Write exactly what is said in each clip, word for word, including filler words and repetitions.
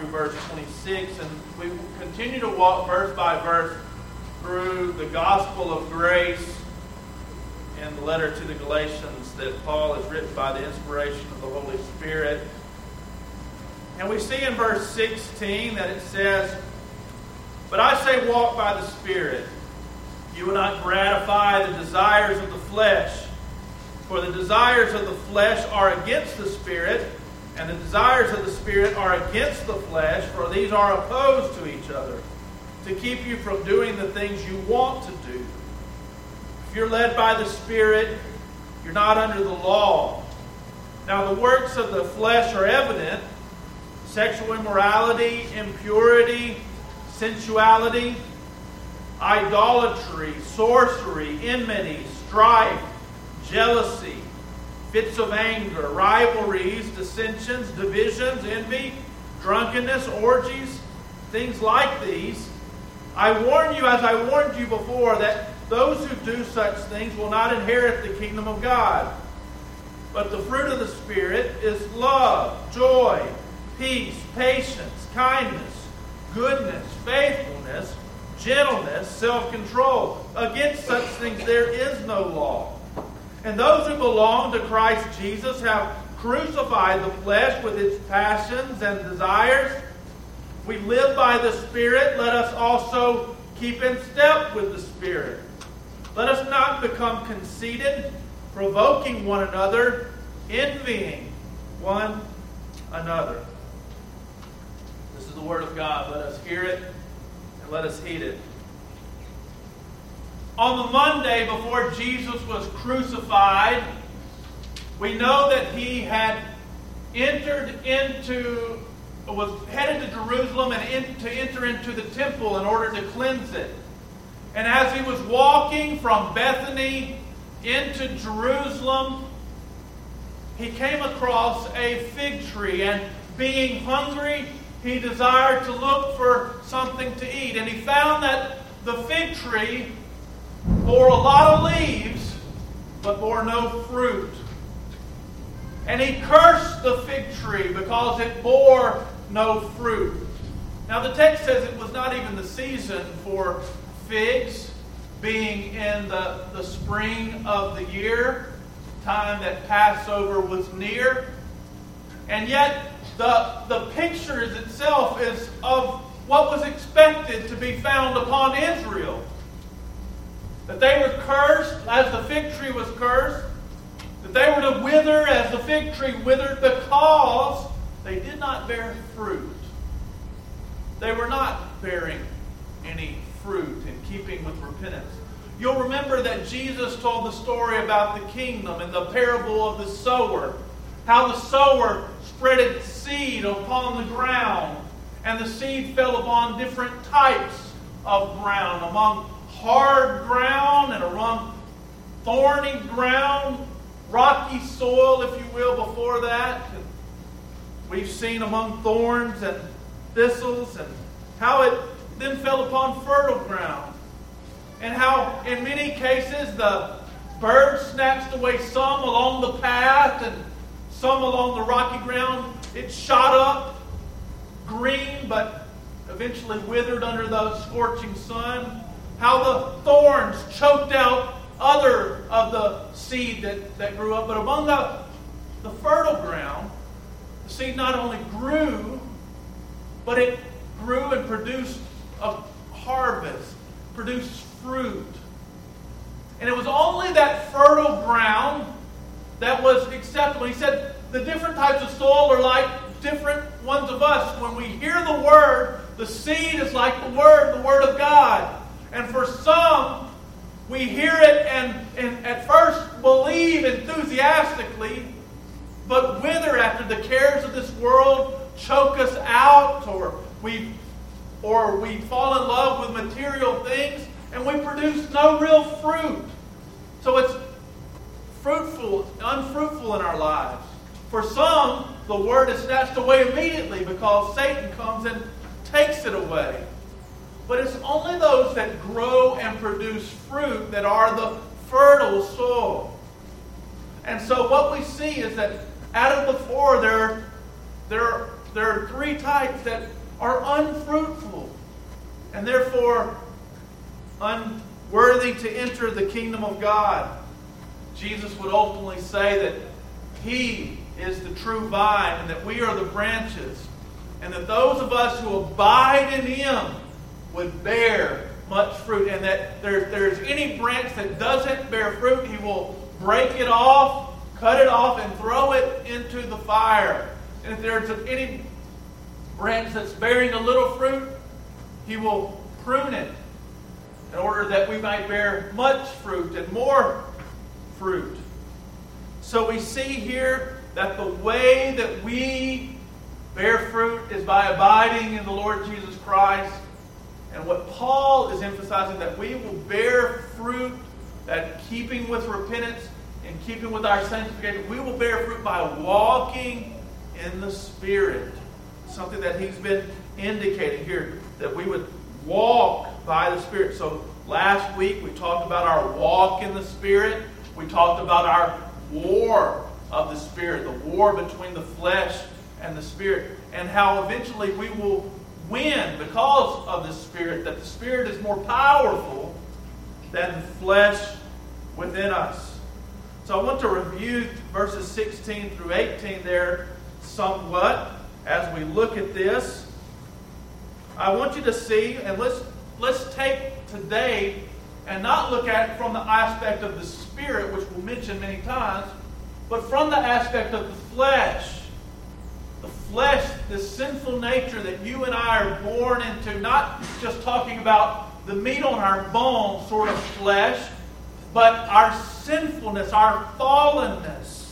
through verse twenty-six, and we will continue to walk verse by verse through the gospel of grace and the letter to the Galatians that Paul has written by the inspiration of the Holy Spirit. And we see in verse sixteen that it says, "But I say walk by the Spirit. You will not gratify the desires of the flesh. For the desires of the flesh are against the Spirit, and the desires of the Spirit are against the flesh, for these are opposed to each other, to keep you from doing the things you want to do. If you're led by the Spirit, you're not under the law. Now the works of the flesh are evident: sexual immorality, impurity, sensuality, idolatry, sorcery, enmity, strife, jealousy, fits of anger, rivalries, dissensions, divisions, envy, drunkenness, orgies, things like these. I warn you, as I warned you before, that those who do such things will not inherit the kingdom of God. But the fruit of the Spirit is love, joy, peace, patience, kindness, goodness, faithfulness, gentleness, self-control. Against such things there is no law. And those who belong to Christ Jesus have crucified the flesh with its passions and desires. We live by the Spirit. Let us also keep in step with the Spirit. Let us not become conceited, provoking one another, envying one another." This is the Word of God. Let us hear it and let us heed it. On the Monday before Jesus was crucified, we know that he had entered into, was headed to Jerusalem and in, to enter into the temple in order to cleanse it. And as he was walking from Bethany into Jerusalem, he came across a fig tree, and being hungry, he desired to look for something to eat. And he found that the fig tree bore a lot of leaves, but bore no fruit. And he cursed the fig tree because it bore no fruit. Now the text says it was not even the season for figs, being in the, the spring of the year, time that Passover was near. And yet the, the picture itself is of what was expected to be found upon Israel. That they were cursed as the fig tree was cursed. That they were to wither as the fig tree withered because they did not bear fruit. They were not bearing any fruit in keeping with repentance. You'll remember that Jesus told the story about the kingdom in the parable of the sower. How the sower spread its seed upon the ground. And the seed fell upon different types of ground. Among hard ground and among thorny ground, rocky soil, if you will, before that. And we've seen among thorns and thistles, and how it then fell upon fertile ground. And how in many cases the birds snatched away some along the path and some along the rocky ground. It shot up green, but eventually withered under the scorching sun. How the thorns choked out other of the seed that, that grew up. But among the, the fertile ground, the seed not only grew, but it grew and produced a harvest, produced fruit. And it was only that fertile ground that was acceptable. He said the different types of soil are like different ones of us. When we hear the Word, the seed is like the Word, the Word of God. And for some, we hear it and, and at first believe enthusiastically, but wither after the cares of this world choke us out, or we or we fall in love with material things, and we produce no real fruit. So it's fruitful, unfruitful in our lives. For some, the word is snatched away immediately because Satan comes and takes it away. But it's only those that grow and produce fruit that are the fertile soil. And so what we see is that out of the four, there, there there are three types that are unfruitful and therefore unworthy to enter the kingdom of God. Jesus would ultimately say that He is the true vine and that we are the branches, and that those of us who abide in Him would bear much fruit, and that there, there's any branch that doesn't bear fruit, He will break it off, cut it off, and throw it into the fire. And if there's any branch that's bearing a little fruit, He will prune it in order that we might bear much fruit and more fruit. So we see here that the way that we bear fruit is by abiding in the Lord Jesus Christ. And what Paul is emphasizing, that we will bear fruit, that keeping with repentance and keeping with our sanctification, we will bear fruit by walking in the Spirit. Something that he's been indicating here, that we would walk by the Spirit. So last week we talked about our walk in the Spirit. We talked about our war of the Spirit, the war between the flesh and the Spirit, and how eventually we will win because of the Spirit, that the Spirit is more powerful than the flesh within us. So I want to review verses sixteen through eighteen there somewhat as we look at this. I want you to see, and let's let's take today and not look at it from the aspect of the Spirit, which we'll mention many times, but from the aspect of the flesh. The flesh, this sinful nature that you and I are born into, not just talking about the meat on our bones sort of flesh, but our sinfulness, our fallenness.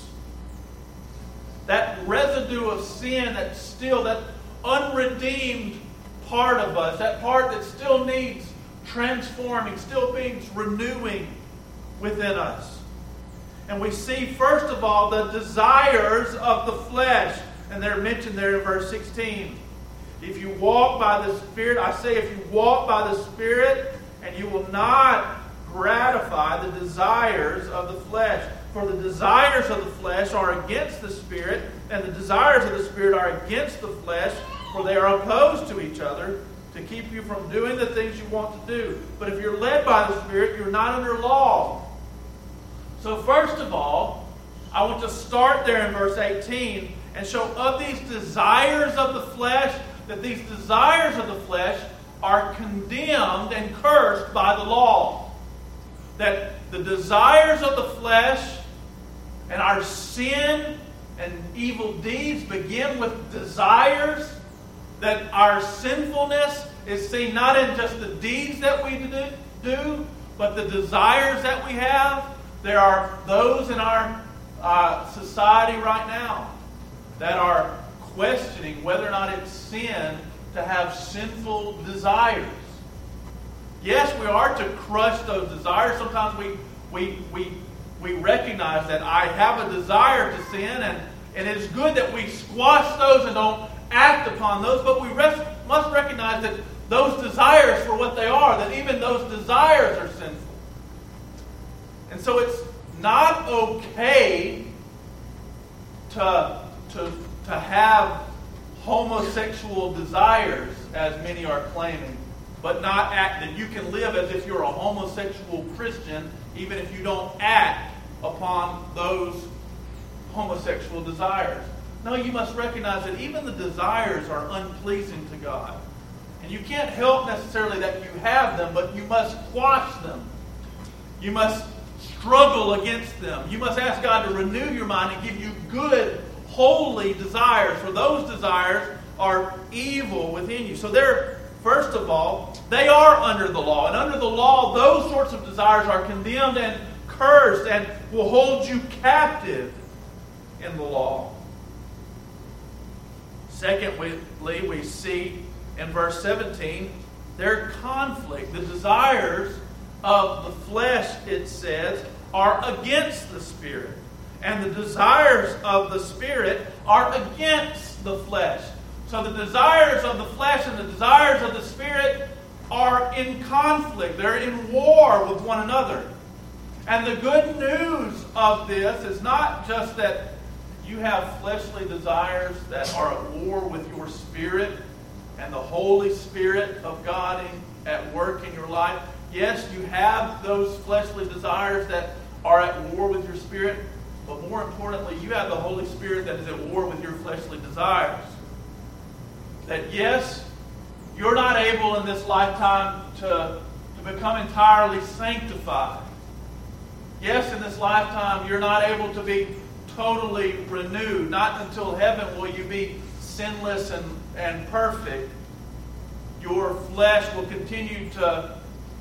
That residue of sin that's still, that unredeemed part of us, that part that still needs transforming, still needs renewing within us. And we see, first of all, the desires of the flesh. And they're mentioned there in verse sixteen. If you walk by the Spirit, I say if you walk by the Spirit, and you will not gratify the desires of the flesh. For the desires of the flesh are against the Spirit, and the desires of the Spirit are against the flesh, for they are opposed to each other, to keep you from doing the things you want to do. But if you're led by the Spirit, you're not under law. So first of all, I want to start there in verse eighteen and show of these desires of the flesh, that these desires of the flesh are condemned and cursed by the law. That the desires of the flesh and our sin and evil deeds begin with desires. That our sinfulness is seen not in just the deeds that we do, but the desires that we have. There are those in our uh, society right now that are questioning whether or not it's sin to have sinful desires. Yes, we are to crush those desires. Sometimes we we we we recognize that I have a desire to sin, and, and it's good that we squash those and don't act upon those, but we rest, must recognize that those desires for what they are, that even those desires are sinful. And so it's not okay to To, to have homosexual desires, as many are claiming, but not act, that you can live as if you're a homosexual Christian, even if you don't act upon those homosexual desires. No, you must recognize that even the desires are unpleasing to God. And you can't help necessarily that you have them, but you must quash them. You must struggle against them. You must ask God to renew your mind and give you good, holy desires, for those desires are evil within you. So they're, first of all, they are under the law. And under the law, those sorts of desires are condemned and cursed and will hold you captive in the law. Secondly, we see in verse seventeen, their conflict. The desires of the flesh, it says, are against the Spirit. And the desires of the Spirit are against the flesh. So the desires of the flesh and the desires of the Spirit are in conflict. They're in war with one another. And the good news of this is not just that you have fleshly desires that are at war with your spirit and the Holy Spirit of God in, at work in your life. Yes, you have those fleshly desires that are at war with your spirit, but more importantly, you have the Holy Spirit that is at war with your fleshly desires. That yes, you're not able in this lifetime to, to become entirely sanctified. Yes, in this lifetime, you're not able to be totally renewed. Not until heaven will you be sinless and, and perfect. Your flesh will continue to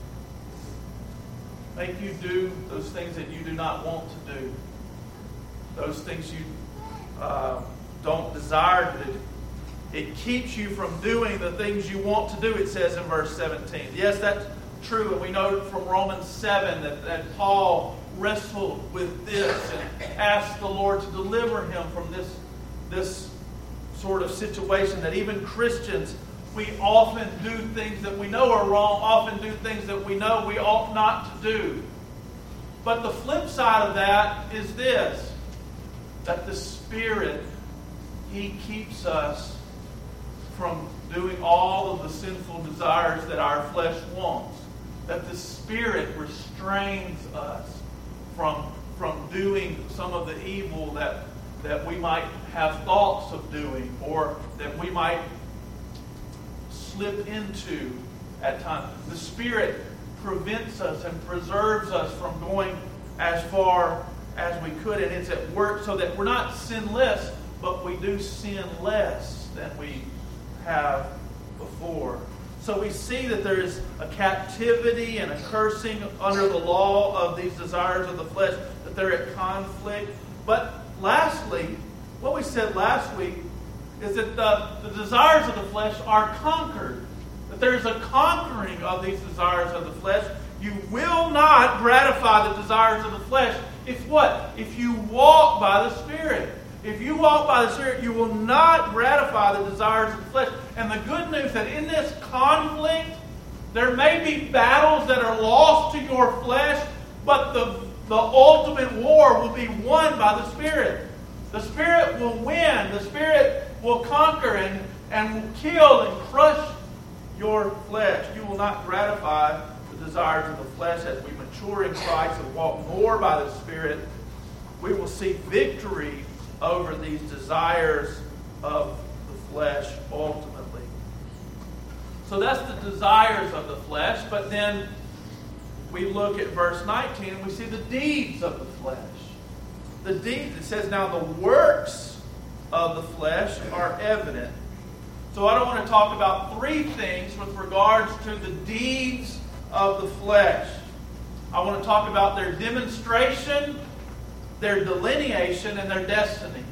make you do those things that you do not want to do. Those things you uh, don't desire to do. It keeps you from doing the things you want to do, it says in verse seventeen. Yes, that's true, and we know from Romans seven that, that Paul wrestled with this and asked the Lord to deliver him from this, this sort of situation that even Christians, we often do things that we know are wrong, often do things that we know we ought not to do. But the flip side of that is this, that the Spirit, He keeps us from doing all of the sinful desires that our flesh wants. That the Spirit restrains us from, from doing some of the evil that, that we might have thoughts of doing, or that we might slip into at times. The Spirit prevents us and preserves us from going as far as we could, and it's at work so that we're not sinless, but we do sin less than we have before. So we see that there is a captivity and a cursing under the law of these desires of the flesh, that they're at conflict. But lastly, what we said last week is that the, the desires of the flesh are conquered. That there's a conquering of these desires of the flesh. You will not gratify the desires of the flesh if what? If you walk by the Spirit. If you walk by the Spirit, you will not gratify the desires of the flesh. And the good news that in this conflict, there may be battles that are lost to your flesh, but the, the ultimate war will be won by the Spirit. The Spirit will win. The Spirit will conquer and, and will kill and crush your flesh. You will not gratify the desires of the flesh. As we mature in Christ and walk more by the Spirit, we will see victory over these desires of the flesh ultimately. So that's the desires of the flesh, but then we look at verse nineteen and we see the deeds of the flesh. The deeds, it says, now the works of the flesh are evident. So I don't want to talk about three things with regards to the deeds of the flesh. I want to talk about their demonstration, their delineation, and their destiny.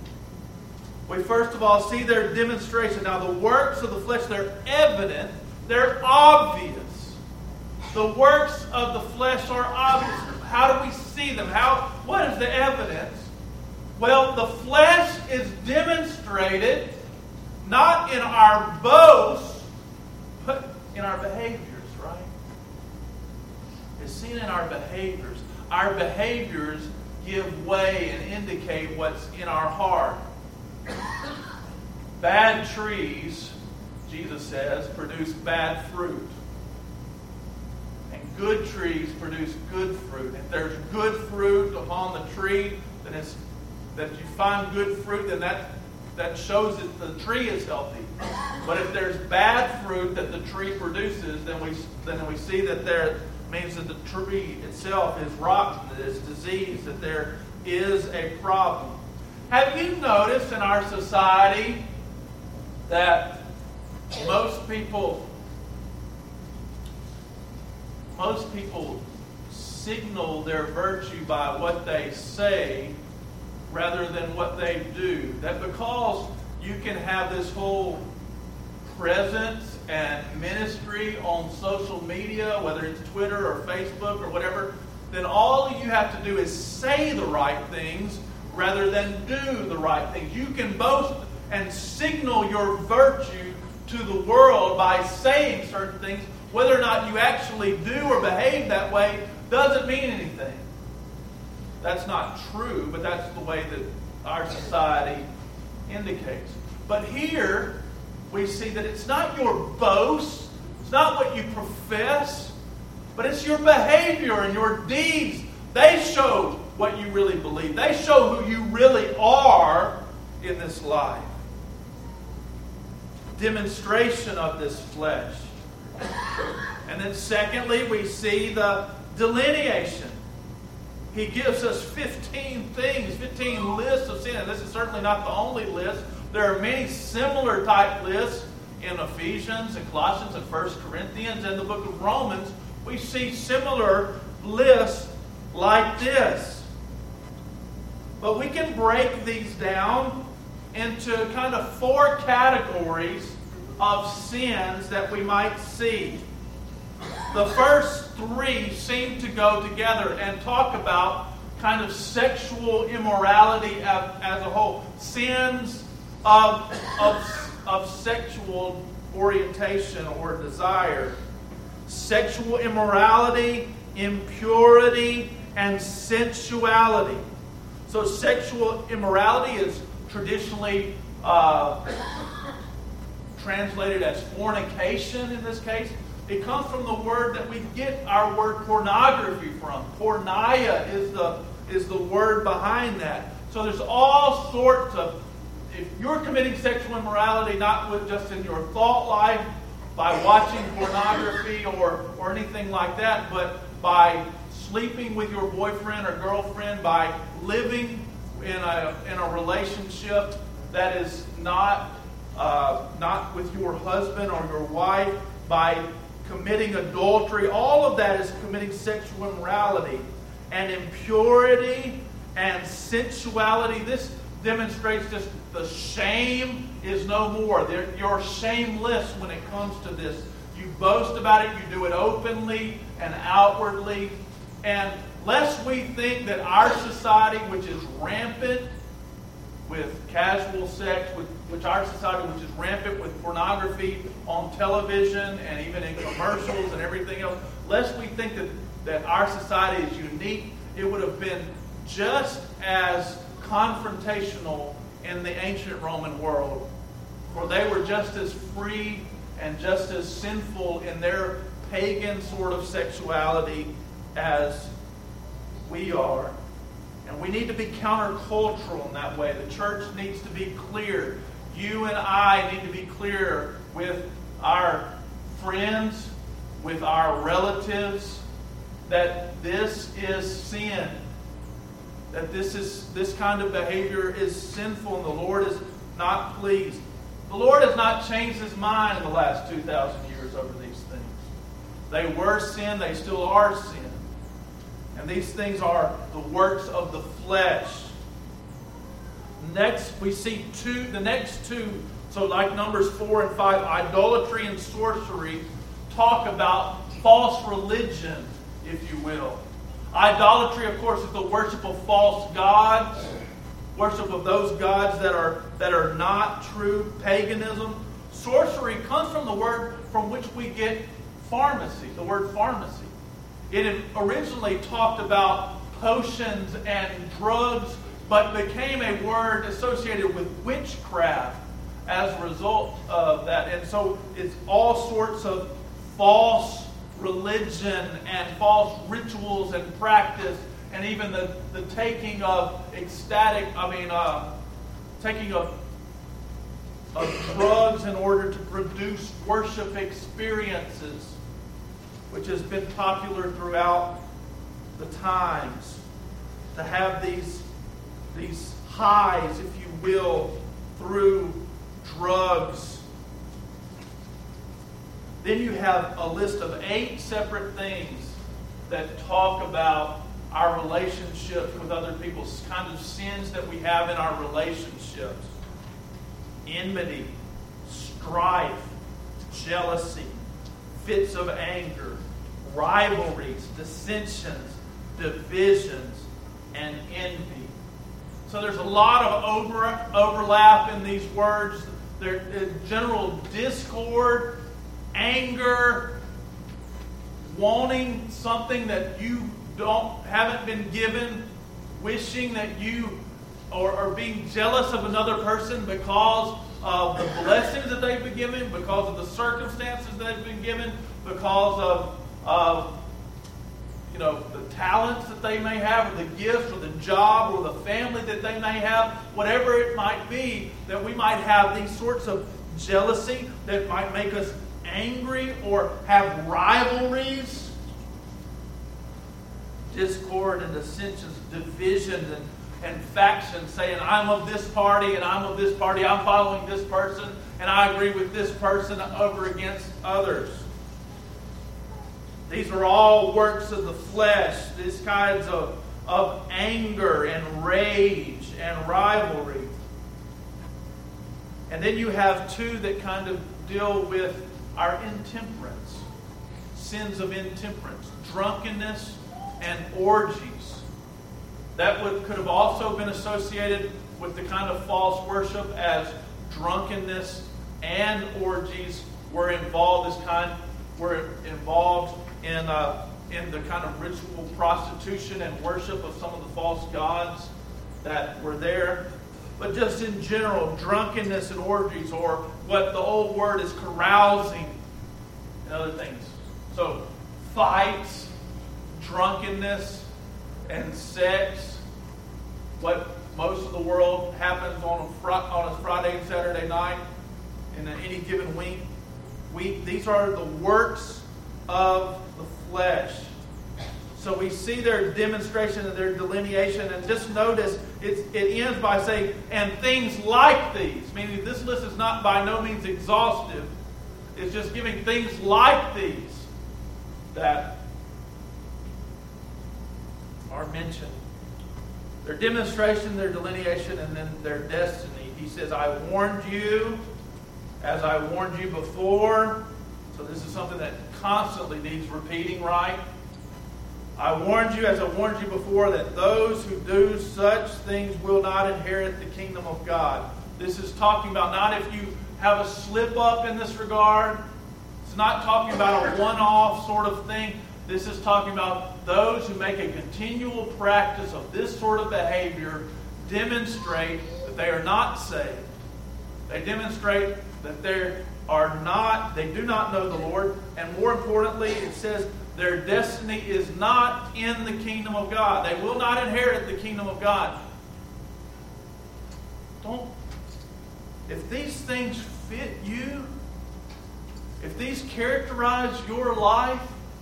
We first of all see their demonstration. Now the works of the flesh, they're evident, they're obvious. The works of the flesh are obvious. How do we see them? How? What is the evidence? Well, the flesh is demonstrated not in our boast, but in our behaviors, right? It's seen in our behaviors. Our behaviors give way and indicate what's in our heart. Bad trees, Jesus says, produce bad fruit. And good trees produce good fruit. If there's good fruit upon the tree, then it's that you find good fruit, then that, that shows that the tree is healthy. But if there's bad fruit that the tree produces, then we then we see that there means that the tree itself is rotten, that it's diseased, that there is a problem. Have you noticed in our society that most people most people signal their virtue by what they say rather than what they do? That because you can have this whole presence and ministry on social media, whether it's Twitter or Facebook or whatever, then all you have to do is say the right things rather than do the right things. You can boast and signal your virtue to the world by saying certain things. Whether or not you actually do or behave that way doesn't mean anything. That's not true, but that's the way that our society indicates. But here, we see that it's not your boast, it's not what you profess, but it's your behavior and your deeds. They show what you really believe. They show who you really are in this life. Demonstration of this flesh. And then secondly, we see the delineation. He gives us fifteen things, fifteen lists of sin. And this is certainly not the only list. There are many similar type lists in Ephesians and Colossians and First Corinthians and the book of Romans. We see similar lists like this. But we can break these down into kind of four categories of sins that we might see. The first three seem to go together and talk about kind of sexual immorality as, as a whole. Sins of, of, of sexual orientation or desire. Sexual immorality, impurity, and sensuality. So sexual immorality is traditionally uh, translated as fornication in this case. It comes from the word that we get our word pornography from. Porneia is the, is the word behind that. So there's all sorts of, if you're committing sexual immorality, not with just in your thought life, by watching pornography or, or anything like that, but by sleeping with your boyfriend or girlfriend, by living in a in a relationship that is not uh, not with your husband or your wife, by committing adultery, all of that is committing sexual immorality. And impurity and sensuality, this demonstrates just the shame is no more. You're shameless when it comes to this. You boast about it, you do it openly and outwardly. And lest we think that our society, which is rampant with casual sex, with, which our society, which is rampant with pornography on television and even in commercials and everything else, lest we think that, that our society is unique, it would have been just as confrontational in the ancient Roman world. For they were just as free and just as sinful in their pagan sort of sexuality as we are. And we need to be countercultural in that way. The church needs to be clear. You and I need to be clear with our friends, with our relatives, that this is sin. That this is this kind of behavior is sinful and the Lord is not pleased. The Lord has not changed His mind in the last two thousand years over these things. They were sin, they still are sin. And these things are the works of the flesh. Next, we see two, the next two, so like Numbers four and five, idolatry and sorcery, talk about false religion, if you will. Idolatry, of course, is the worship of false gods, worship of those gods that are that are not true, paganism. Sorcery comes from the word from which we get pharmacy, the word pharmacy. It originally talked about potions and drugs, but became a word associated with witchcraft as a result of that. And so it's all sorts of false religion and false rituals and practice, and even the, the taking of ecstatic, I mean, uh, taking of, of drugs in order to produce worship experiences, which has been popular throughout the times, to have these, these highs, if you will, through drugs. Then you have a list of eight separate things that talk about our relationships with other people, kind of sins that we have in our relationships. Enmity, strife, jealousy, fits of anger, rivalries, dissensions, divisions, and envy. So there's a lot of over, overlap in these words. There's general discord, anger, wanting something that you don't haven't been given, wishing that you or, or being jealous of another person because of the blessings that they've been given, because of the circumstances they've been given, because of, of you know, the talents that they may have, or the gifts, or the job, or the family that they may have, whatever it might be, that we might have these sorts of jealousy that might make us angry or have rivalries, discord and dissensions, divisions and, and factions, saying, I'm of this party and I'm of this party, I'm following this person, and I agree with this person over against others. These are all works of the flesh, these kinds of, of anger and rage and rivalry. And then you have two that kind of deal with our intemperance, sins of intemperance, drunkenness and orgies. That would could have also been associated with the kind of false worship as drunkenness and orgies were involved. This kind were involved in uh, in the kind of ritual prostitution and worship of some of the false gods that were there. But just in general, drunkenness and orgies, or what the old word is carousing, and other things. So, fights, drunkenness, and sex. What most of the world happens on a, fr- on a Friday and Saturday night in any given week. week. These are the works of the flesh. So we see their demonstration and their delineation, and just notice it's, it ends by saying, and things like these, meaning this list is not by no means exhaustive. It's just giving things like these that are mentioned. Their demonstration, their delineation, and then their destiny. He says, I warned you as I warned you before. So this is something that constantly needs repeating, right? I warned you as I warned you before that those who do such things will not inherit the kingdom of God. This is talking about not if you have a slip up in this regard. It's not talking about a one-off sort of thing. This is talking about those who make a continual practice of this sort of behavior demonstrate that they are not saved. They demonstrate that they are not, they do not know the Lord. And more importantly, it says their destiny is not in the kingdom of God. They will not inherit the kingdom of God. Don't, if these things fit you, if these characterize your life,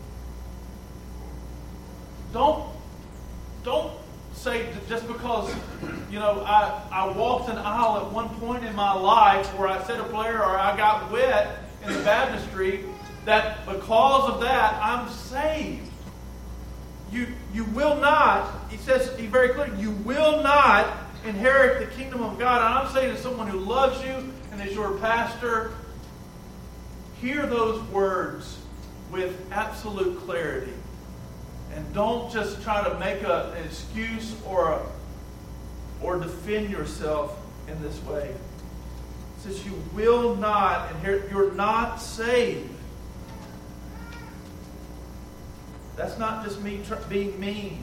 don't, don't say just because, you know, I, I walked an aisle at one point in my life where I said a prayer or I got wet in the baptistry, that because of that, I'm saved. You, you will not, he says he very clearly, you will not inherit the kingdom of God. And I'm saying to someone who loves you and is your pastor, hear those words with absolute clarity. And don't just try to make a, an excuse or a, or defend yourself in this way. It says you will not inherit. You're not saved. That's not just me tr- being mean.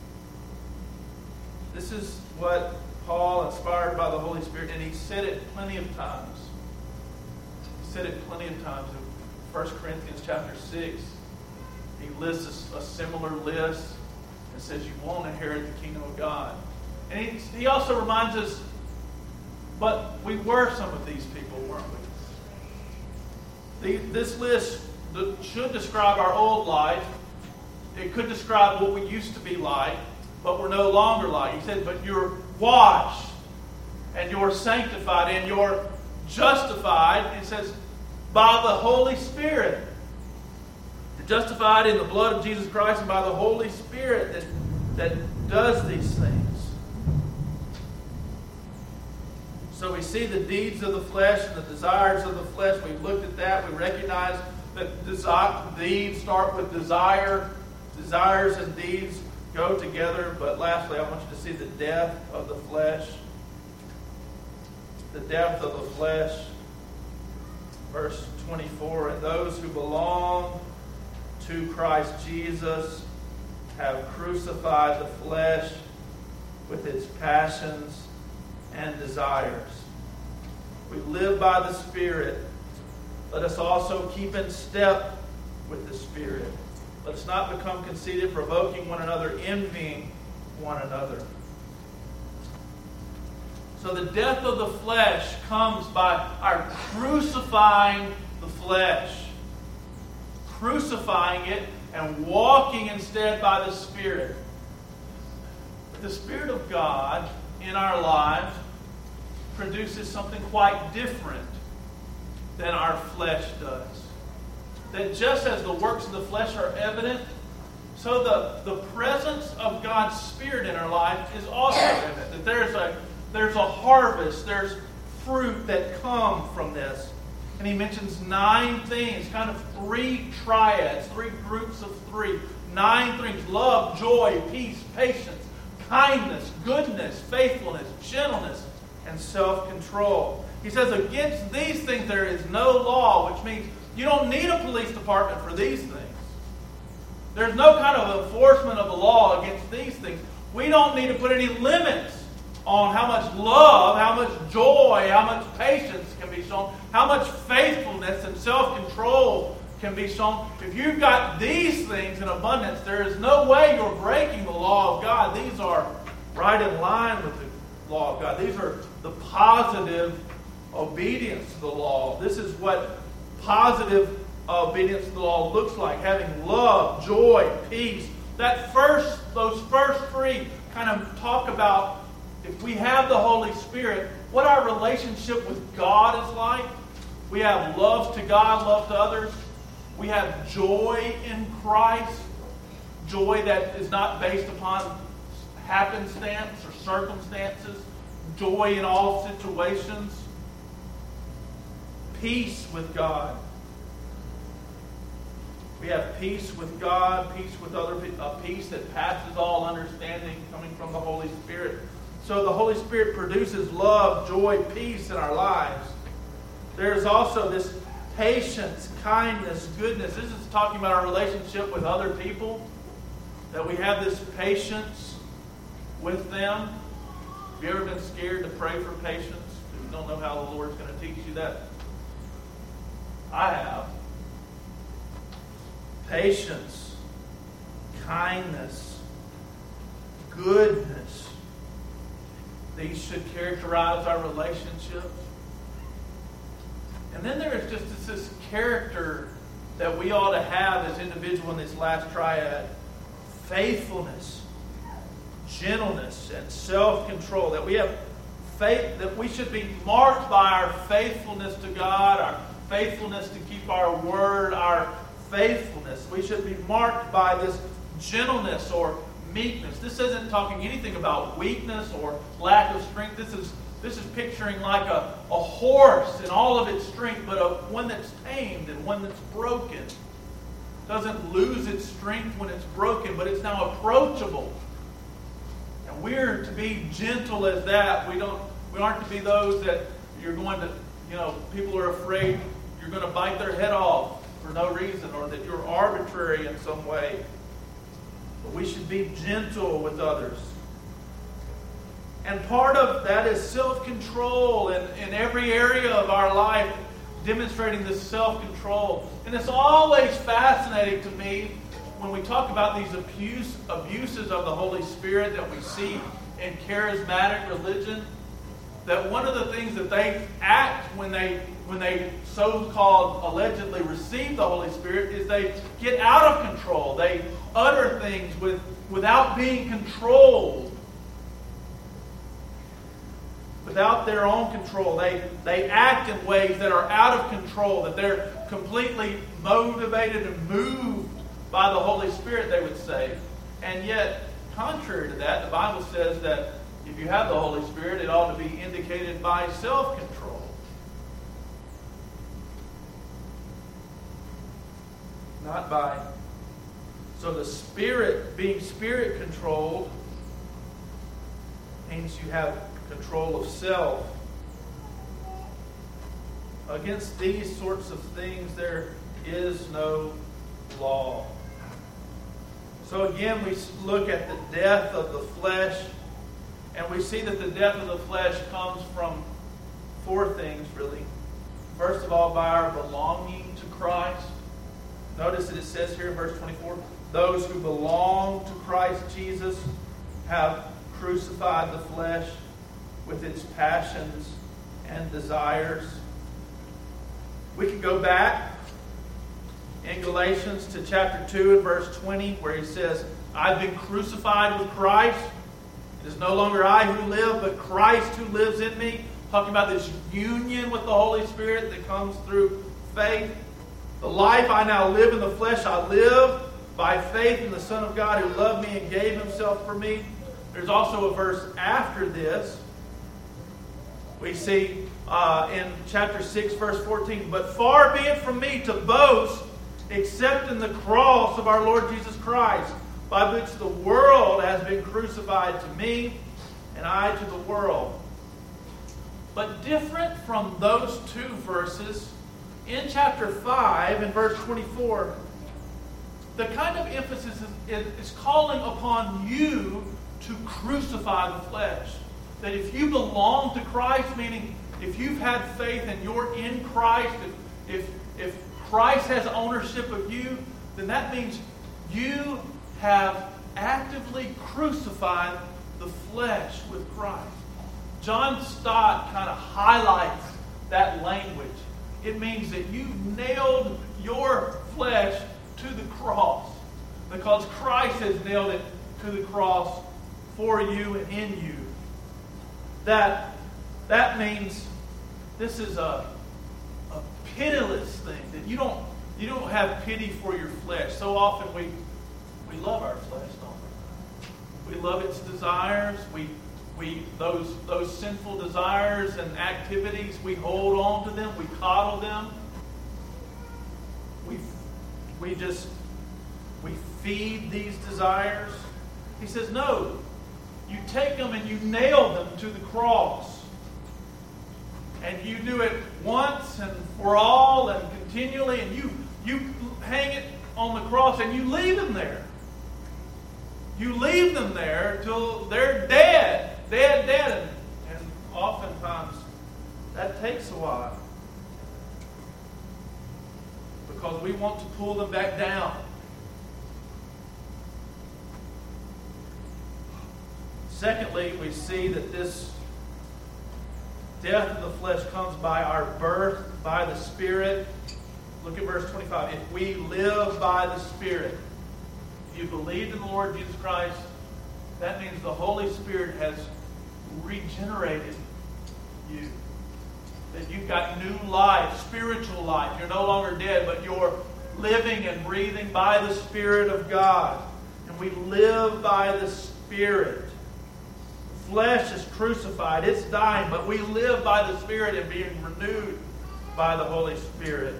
This is what Paul, inspired by the Holy Spirit, and he said it plenty of times. He said it plenty of times in First Corinthians chapter six. He lists a, a similar list and says you won't inherit the kingdom of God. And he, he also reminds us, but we were some of these people, weren't we? The, this list should describe our old life. It could describe what we used to be like, but we're no longer like. He said, but you're washed, and you're sanctified, and you're justified. It says, by the Holy Spirit. Justified in the blood of Jesus Christ and by the Holy Spirit that, that does these things. So we see the deeds of the flesh and the desires of the flesh. We've looked at that. We recognize that desire, deeds start with desire. Desires and deeds go together. But lastly, I want you to see the death of the flesh. The death of the flesh. Verse twenty-four, and those who belong to Christ Jesus have crucified the flesh with its passions and desires. We live by the Spirit. Let us also keep in step with the Spirit. Let us not become conceited, provoking one another, envying one another. So the death of the flesh comes by our crucifying the flesh. Crucifying it and walking instead by the Spirit. But the Spirit of God in our lives produces something quite different than our flesh does. That just as the works of the flesh are evident, so the, the presence of God's Spirit in our life is also evident. That there's a, there's a harvest, there's fruit that come from this. And he mentions nine things, kind of three triads, three groups of three. Nine things: love, joy, peace, patience, kindness, goodness, faithfulness, gentleness, and self-control. He says against these things there is no law, which means you don't need a police department for these things. There's no kind of enforcement of the law against these things. We don't need to put any limits on how much love, how much joy, how much patience can be shown, how much faithfulness and self-control can be shown. If you've got these things in abundance, there is no way you're breaking the law of God. These are right in line with the law of God. These are the positive obedience to the law. This is what positive obedience to the law looks like. Having love, joy, peace. That first, those first three kind of talk about if we have the Holy Spirit, what our relationship with God is like. We have love to God, love to others. We have joy in Christ. Joy that is not based upon happenstance or circumstances. Joy in all situations. Peace with God. We have peace with God, peace with other people, a peace that passes all understanding coming from the Holy Spirit. So the Holy Spirit produces love, joy, peace in our lives. There's also this patience, kindness, goodness. This is talking about our relationship with other people. That we have this patience with them. Have you ever been scared to pray for patience? Because you don't know how the Lord's going to teach you that. I have. Patience, kindness, goodness. These should characterize our relationships. And then there is just this, this character that we ought to have as individual in this last triad. Faithfulness, gentleness, and self-control. That we have faith, that we should be marked by our faithfulness to God, our faithfulness to keep our word, our faithfulness. We should be marked by this gentleness or meekness. This isn't talking anything about weakness or lack of strength. This is this is picturing like a, a horse in all of its strength, but a, one that's tamed and one that's broken. Doesn't lose its strength when it's broken, but it's now approachable. And we're to be gentle as that. We don't we aren't to be those that you're going to, you know, people are afraid you're going to bite their head off for no reason, or that you're arbitrary in some way. But we should be gentle with others. And part of that is self-control in, in every area of our life, demonstrating this self-control. And it's always fascinating to me when we talk about these abuse, abuses of the Holy Spirit that we see in charismatic religion, that one of the things that they act when they when they so-called allegedly receive the Holy Spirit is they get out of control. They utter things with without being controlled. Without their own control. They, they act in ways that are out of control, that they're completely motivated and moved by the Holy Spirit, they would say. And yet, contrary to that, the Bible says that if you have the Holy Spirit, it ought to be indicated by self-control. Not by. So the Spirit, being Spirit-controlled, means you have control of self. Against these sorts of things, there is no law. So again, we look at the death of the flesh And we see that the death of the flesh comes from four things, really. First of all, by our belonging to Christ. Notice that it says here in verse twenty-four, those who belong to Christ Jesus have crucified the flesh with its passions and desires. We can go back in Galatians to chapter two and verse twenty, where he says, I've been crucified with Christ. It is no longer I who live, but Christ who lives in me. Talking about this union with the Holy Spirit that comes through faith. The life I now live in the flesh, I live by faith in the Son of God who loved me and gave himself for me. There's also a verse after this. We see uh, in chapter six, verse fourteen, but far be it from me to boast except in the cross of our Lord Jesus Christ, by which the world has been crucified to me, and I to the world. But different from those two verses, in chapter five and verse twenty-four, the kind of emphasis is, is calling upon you to crucify the flesh. That if you belong to Christ, meaning if you've had faith and you're in Christ, if, if, if Christ has ownership of you, then that means you have actively crucified the flesh with Christ. John Stott kind of highlights that language. It means that you nailed your flesh to the cross because Christ has nailed it to the cross for you and in you. That, that means this is a, a pitiless thing. That you don't, you don't have pity for your flesh. So often we, we love our flesh, don't we? We love its desires. We We those those sinful desires and activities, we hold on to them, we coddle them. We we just we feed these desires. He says, no, you take them and you nail them to the cross. And you do it once and for all and continually, and you you hang it on the cross and you leave them there. You leave them there till they're dead. Dead, dead, and, and oftentimes that takes a while because we want to pull them back down. Secondly, we see that this death of the flesh comes by our birth by the Spirit. Look at verse twenty-five. If we live by the Spirit, if you believed in the Lord Jesus Christ, that means the Holy Spirit has regenerated you. That you've got new life, spiritual life. You're no longer dead, but you're living and breathing by the Spirit of God. And we live by the Spirit. The flesh is crucified. It's dying, but we live by the Spirit and being renewed by the Holy Spirit.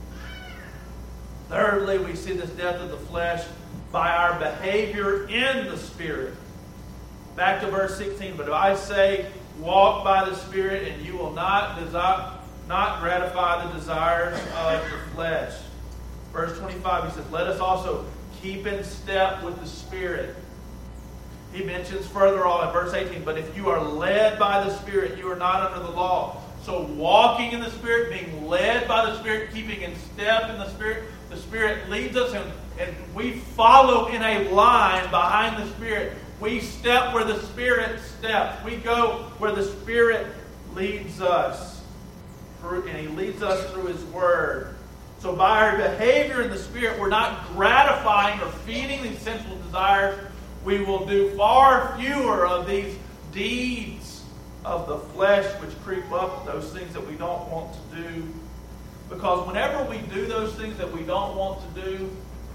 Thirdly, we see this death of the flesh by our behavior in the Spirit. Back to verse sixteen. But if I say, walk by the Spirit, and you will not desire, not gratify the desires of the flesh. Verse twenty-five, he says, let us also keep in step with the Spirit. He mentions further on in verse eighteen, but if you are led by the Spirit, you are not under the law. So walking in the Spirit, being led by the Spirit, keeping in step in the Spirit, the Spirit leads us, and, and we follow in a line behind the Spirit. We step where the Spirit steps. We go where the Spirit leads us. And He leads us through His Word. So by our behavior in the Spirit, we're not gratifying or feeding these sinful desires. We will do far fewer of these deeds of the flesh which creep up, those things that we don't want to do. Because whenever we do those things that we don't want to do,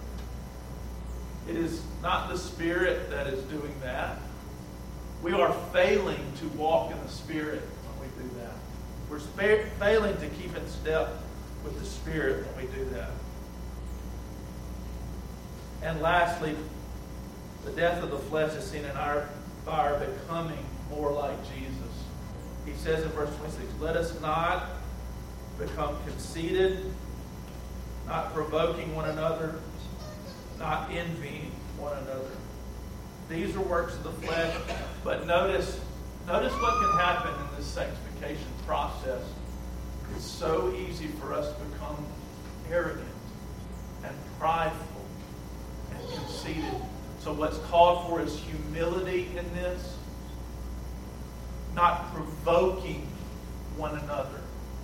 it is not the Spirit that is doing that. We are failing to walk in the Spirit when we do that. We're spa- failing to keep in step with the Spirit when we do that. And lastly, the death of the flesh is seen in our, by our becoming more like Jesus. He says in verse twenty-six, let us not become conceited, not provoking one another, not envying one another. These are works of the flesh. But notice, notice what can happen in this sanctification process. It's so easy for us to become arrogant and prideful and conceited. So what's called for is humility in this, not provoking one another.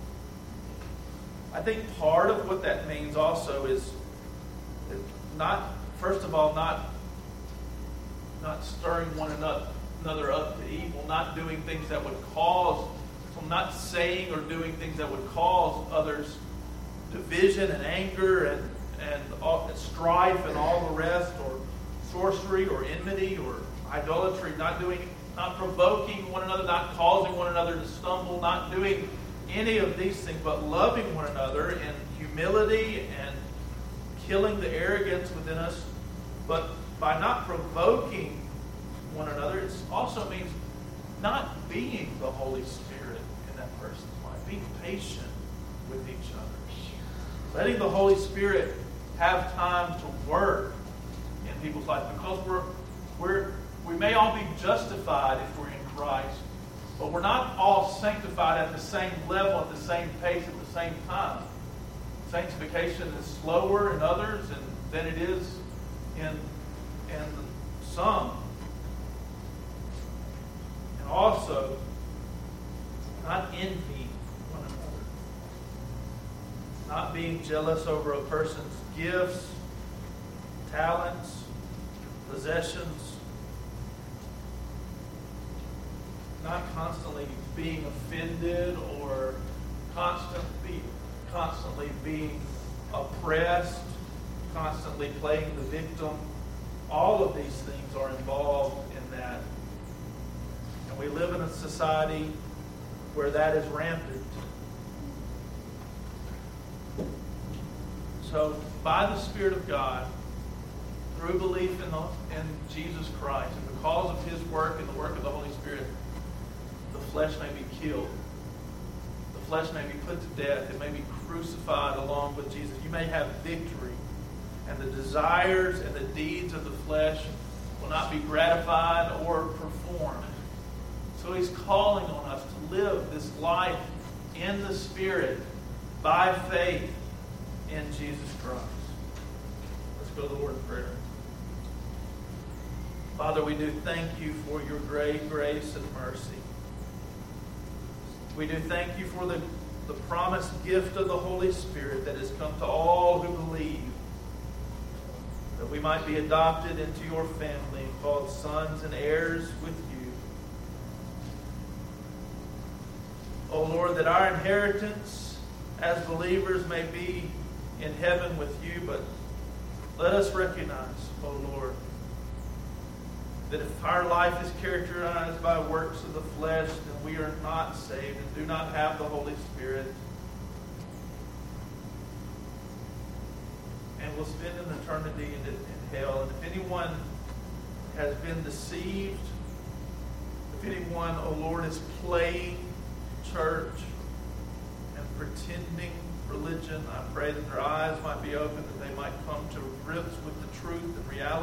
I think part of what that means also is not, first of all, not, not stirring one another up to evil, not doing things that would cause, not saying or doing things that would cause others division and anger and, and, all, and strife and all the rest, or sorcery or enmity or idolatry, not doing, not provoking one another, not causing one another to stumble, not doing any of these things, but loving one another in humility and killing the arrogance within us. But by not provoking one another, it also means not being the Holy Spirit in that person's life. Being patient with each other. Letting the Holy Spirit have time to work in people's lives. Because we're, we're, we may all be justified if we're in Christ, but we're not all sanctified at the same level, at the same pace, at the same time. Sanctification is slower in others and, than it is in, in some. And also, not envying one another. Not being jealous over a person's gifts, talents, possessions. Not constantly being offended or constantly, constantly being oppressed, constantly playing the victim. All of these things are involved in that. And we live in a society where that is rampant. So, by the Spirit of God, through belief in, the, in Jesus Christ, and because of His work and the work of the Holy Spirit, the flesh may be killed. The flesh may be put to death. It may be crucified along with Jesus. You may have victory. And the desires and the deeds of the flesh will not be gratified or performed. So He's calling on us to live this life in the Spirit by faith in Jesus Christ. Let's go to the Lord in prayer. Father, we do thank You for Your great grace and mercy. We do thank You for the, the promised gift of the Holy Spirit that has come to all who believe, that we might be adopted into Your family and called sons and heirs with You. O Lord, that our inheritance as believers may be in heaven with You, but let us recognize, O Lord, that if our life is characterized by works of the flesh, then we are not saved and do not have the Holy Spirit. And will spend an eternity in, in hell. And if anyone has been deceived, if anyone, O Lord, is playing church and pretending religion, I pray that their eyes might be open, that they might come to grips with the truth and reality